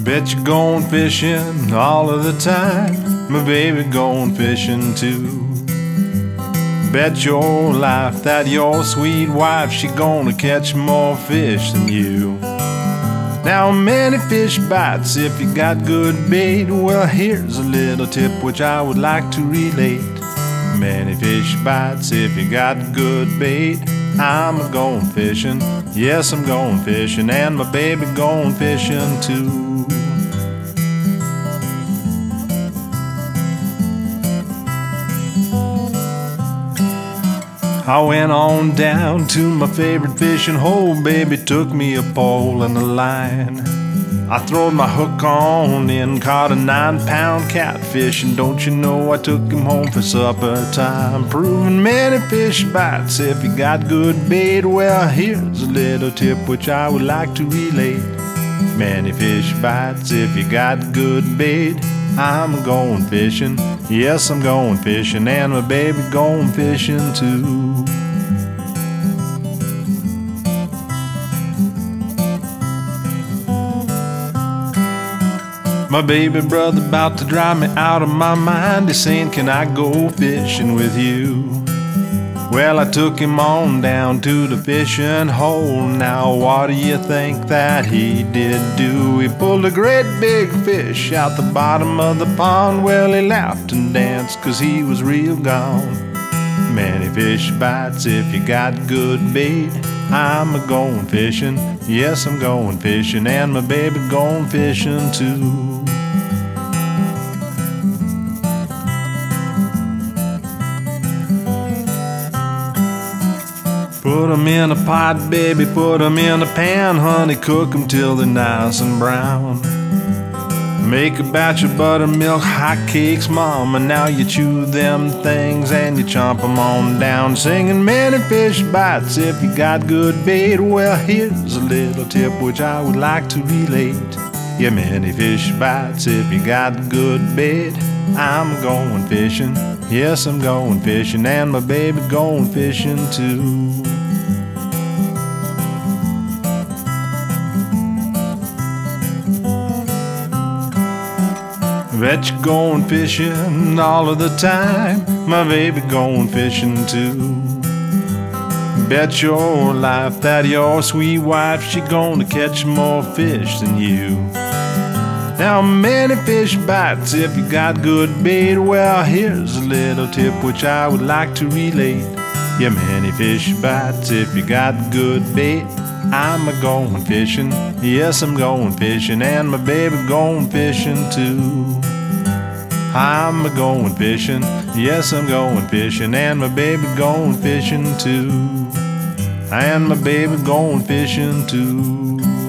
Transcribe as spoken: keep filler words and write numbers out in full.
Bet you're going fishing all of the time. My baby going fishing too. Bet your life that your sweet wife, she gonna catch more fish than you. Now many fish bites if you got good bait. Well, here's a little tip which I would like to relate. Many fish bites if you got good bait. I'm a going fishing, yes I'm going fishing, and my baby going fishing too. I went on down to my favorite fishing hole. Baby took me a pole and a line. I throwed my hook on in, caught a nine pound catfish, and don't you know I took him home for supper time. Proving many fish bites if you got good bait. Well, here's a little tip which I would like to relate. Many fish bites if you got good bait. I'm going fishing, yes I'm going fishing, and my baby going fishing too. My baby brother about to drive me out of my mind. He's saying, can I go fishing with you? Well, I took him on down to the fishing hole. Now what do you think that he did do? He pulled a great big fish out the bottom of the pond. Well, he laughed and danced 'cause he was real gone. Many fish bites if you got good bait. I'm a going fishing, yes I'm going fishing, and my baby going fishing too. Put 'em in a pot, baby, put 'em in a pan, honey, cook 'em till they're nice and brown. Make a batch of buttermilk hotcakes, mama, now you chew them things and you chomp 'em on down. Singing many fish bites if you got good bait. Well, here's a little tip which I would like to relate. Yeah, many fish bites if you got good bait. I'm going fishing, yes I'm going fishing, and my baby going fishing too. Bet you're going fishing all of the time. My baby going fishing too. Bet your life that your sweet wife, she gonna catch more fish than you. Now many fish bites if you got good bait. Well, here's a little tip which I would like to relate. Yeah, many fish bites if you got good bait. I'm a going fishing, yes I'm going fishing, and my baby going fishing too. I'm a going fishing, yes I'm going fishing, and my baby going fishing too. And my baby going fishing too.